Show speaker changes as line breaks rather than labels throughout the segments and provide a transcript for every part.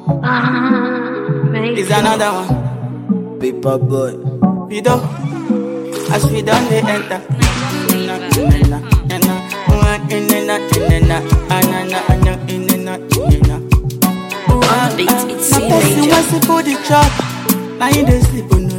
It's another one.
Paper boy.
We do. As we done they enter.
It's
person wants to put the chop. Now you dey sleep on no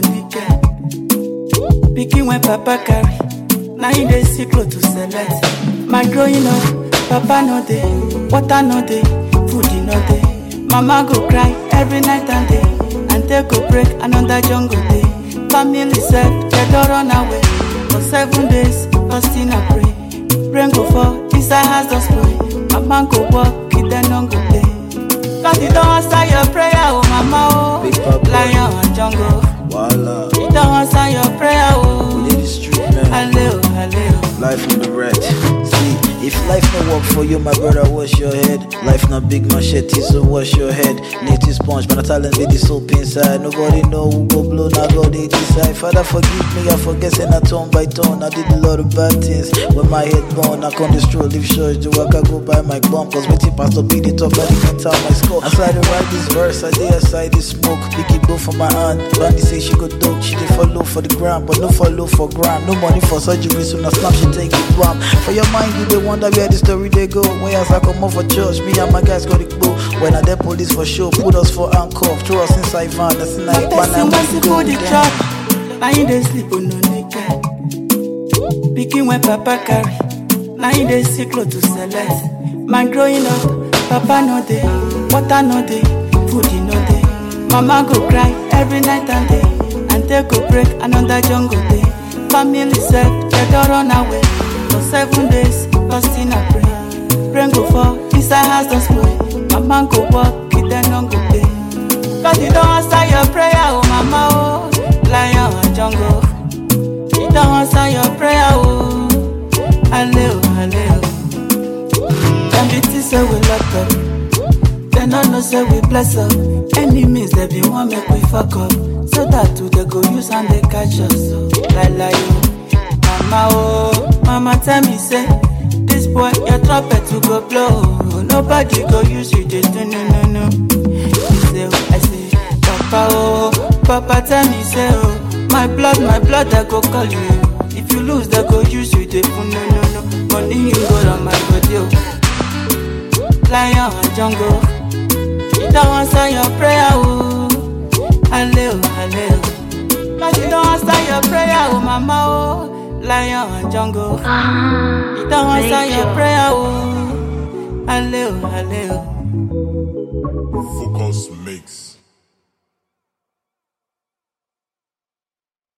weekend. Picking when papa carry. Now you dey see clothes to select. My growing up, papa no dey, water no dey, food no dey. Mama go cry every night and day, and take a break another jungle day. Family said they don't run away for 7 days, fasting and pray. Rain go fall, inside house don't spoil. Mama go walk, kid then no go play. Cause you don't answer your prayer, oh mama, oh. Lion and jungle.
Voila.
You don't answer your prayer, oh.
We need the street, man.
Hallelujah, hallelujah.
Life on the red. See, if life no work for you, my brother, wash your head. Life not big machete, so wash your head. Native sponge, but I talent with the soap inside. Nobody know who go blow, now God they decide. Father, forgive me, I forget saying I turn by turn. I did a lot of bad things. When my head gone, I can't destroy, leave church. The work I go by my bump. Cause waiting pastor be the top, I didn't tell my score. I tried to write this verse, I did aside the smoke. Pick it blow from my hand. Brandy say she go dope, she did follow for the gram, but no follow for gram. No money for surgery, so now snap she take it bomb. For your mind, you they wonder where the story they go. When as I come over for church, me and my guys got it go. When I dead police for show, put us for handcuff, throw us inside van, that's in like man, I'm
to go the chop. Now you dey sleep on no naked. Picking when papa carry. Now you dey see clothes to select. Man growing up, papa no dey, water no dey, food no dey. Mama go cry every night and day, and take a break another jungle day. Family said they don't run away for 7 days, fasting and pray. Rain go fall, inside house don't spoil. Mama go walk, kid then no go play. Cause you don't answer your prayer, oh mama, oh. Lion and jungle. You don't answer your prayer, oh. Hallelujah, hallelujah. Them the say we lock up. They don't know say we bless up. Enemies they be want make we fuck up. So that too they go use and they catch us. So, like you, mama, oh. Mama tell me say, this boy your trumpet to go blow. Nobody go use you, just no, no, no. You say, I say, papa, oh. Papa tell me say, oh. My blood, I go call you. If you lose, they go use you, they put no, no, no. Money you go on my body, oh. Lion and jungle. You don't answer your prayer, oh. Hallelujah, hallelujah. Cause you don't answer your prayer, oh mama, oh. Lion and jungle. You don't answer your prayer, oh. Hallelujah, hallelujah.
Focus Mix.